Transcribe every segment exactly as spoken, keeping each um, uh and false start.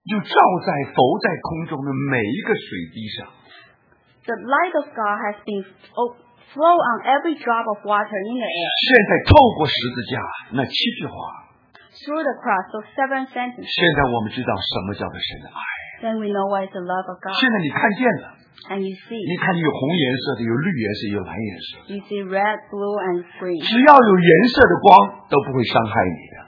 就照在浮在空中的每一个水滴上。 The light of God has been flow on every drop of water in the air. 现在透过十字架那七句话 through the cross, those seven sentences. 现在我们知道什么叫做神的爱。 Then we know what is the love of God. 现在你看见了。 And you see. 你看有红颜色的，有绿颜色，有蓝颜色。 You see red, blue, and green. 只要有颜色的光，都不会伤害你的。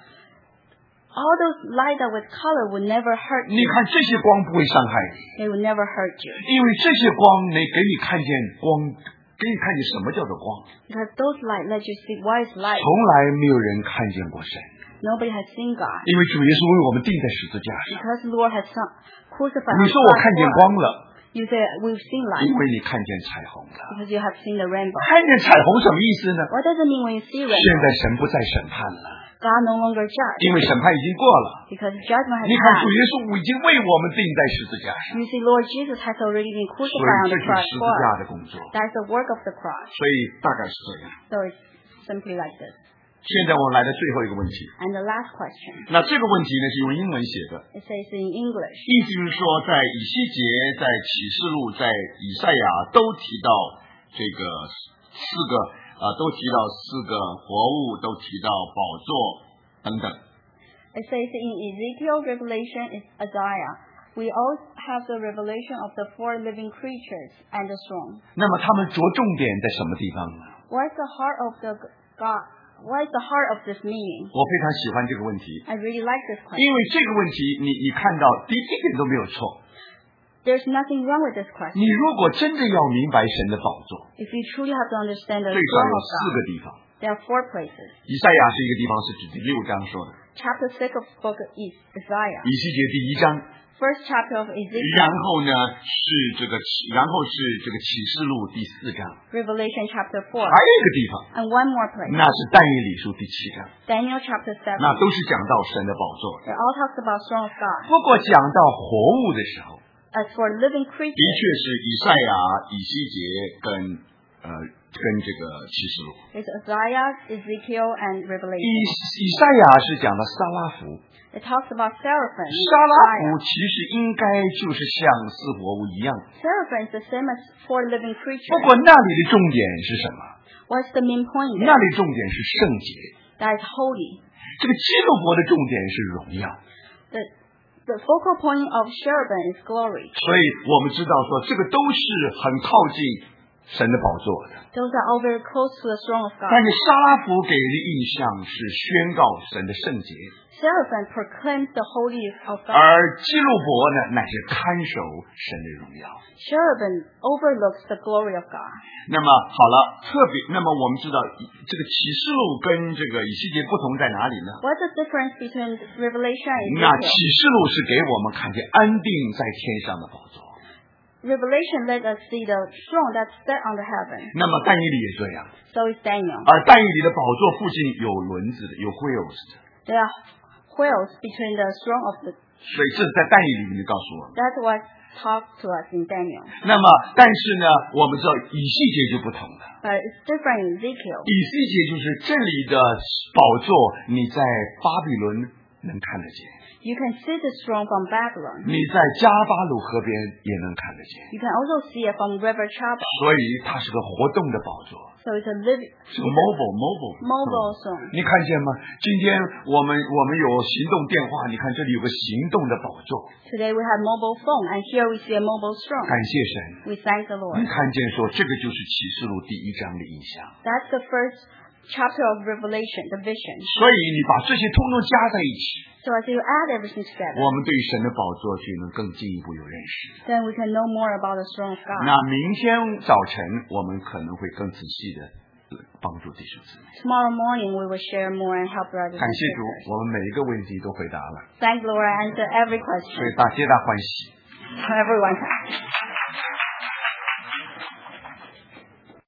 All those light that with color would never hurt you. 你看这些光不会伤害你。 They would never hurt you. 因为这些光能给你看见光，给你看见什么叫做光。 Because those light let you see what is light. 从来没有人看见过神。 Nobody has seen God. 因为主耶稣为我们钉在十字架上。 Because the Lord has crucified. 你说我看见光了。 You say we've seen light. 因为你看见彩虹了。 Because you have seen the rainbow. 看见彩虹什么意思呢？ What does it mean when you see rainbow? 现在神不再审判了。 God no longer judge. 因为审判已经过了。 Because judgment has 你看主 passed. 耶稣已经为我们钉在十字架上。 You see, Lord Jesus has already been 所以 crucified on 这 the 就是 cross 十字 for 架 us. 的工作。 That's the work of the cross. 所以大概是这样。 So it's simply like this. 现在我们来到最后一个问题。 And the last question. 那这个问题呢是用英文写的。 It says in English. 意思就是说，在以西结、在启示录、在以赛亚都提到这个四个啊、呃，都提到四个活物，都提到宝座等等。 It says in Ezekiel, Revelation, is Isaiah. We also have the revelation of the four living creatures and the throne. 那么他们着重点在什么地方呢？ What is the heart of the God? What is the heart of this meaning? 我非常喜欢这个问题。 I really like this 因 question. 为这个问题，你你看到第一点都没有错。 There's nothing wrong with this question. 你如果真的要明白神的宝座， If you truly have to understand the 最少 throne 有 of 四个 God, 地方。 there are four places. 以赛亚是一个地方，是指第六章说的。 Chapter six of book of Isaiah. 以西结第一章。 First chapter of 然 Ezekiel. 后呢是这个，然后是这个启示录第四章。 Revelation chapter four. 还有一个地方。 And one more place. 那是但以理书第七章。 Daniel chapter seven. 那都是讲到神的宝座。 It all talks about throne of God. 不过讲到活物的时候， As for living 的 creatures, 确是以赛亚、以西结跟呃跟这个启示录。 it's Isaiah, Ezekiel, and 以 Revelation. 以赛亚是讲的撒拉弗。 It talks about seraphim. 撒拉弗其实应该就是像四活物一样。 Seraphim is the same as four living 不 creatures. 过那里的重点是什么？ What's the main point 那 there? 里重点是圣洁。 That is holy. 这个基路伯的重点是荣耀。 The, the focal point of cherubim is glory. 所以我们知道说，这个都是很靠近神的宝座的。 Those are all very close to the throne of 但 God. 是撒拉弗给人的印象是宣告神的圣洁， Seraphim proclaims the holiness of God. 而基路伯呢，乃是看守神的荣耀。 Cherubim overlooks the glory of God. 那么好了，特别，那么我们知道这个启示录跟这个以西结不同在哪里呢？ What's the difference between Revelation and 那启 Ezekiel? 示录是给我们看见安定在天上的宝座， Revelation let us see the throne that's set on the heaven. 那么但以理也这样， So is Daniel. 而但以理的宝座附近有轮子的，有 wheels 的， There are wheels between the throne of the. 所以这是在但以理里面告诉我们。 That's what talked to us in Daniel. 那么，但是呢，我们知道以西结就不同了。 But it's different in Ezekiel. 以西结就是这里的宝座，你在巴比伦能看得见， You can see the throne from Babylon. 你在加巴鲁河边也能看得见， You can also see it from River Chaba. 所以它是个活动的宝座， So it's a living, 是个 mobile mobile mobile throne. 你看见吗？今天我们我们有行动电话，你看这里有个行动的宝座。 Today we have mobile phone, and here we see a mobile throne. 感谢神， We thank the 你 Lord. 看见说这个就是启示录第一章的印象。 That's the first chapter of Revelation, the vision. 所以你把这些通通加在一起， So as you add everything together, 我们对神的宝座就能更进一步有认识。 then we can know more about the throne of God. 那明天早晨我们可能会更仔细的帮助弟兄姊妹。 Tomorrow morning we will share more and help brothers 感 and 谢主， sisters. 我们每一个问题都回答了， Thank the Lord, I answer every 所以 question. 大皆大欢喜。 Everyone.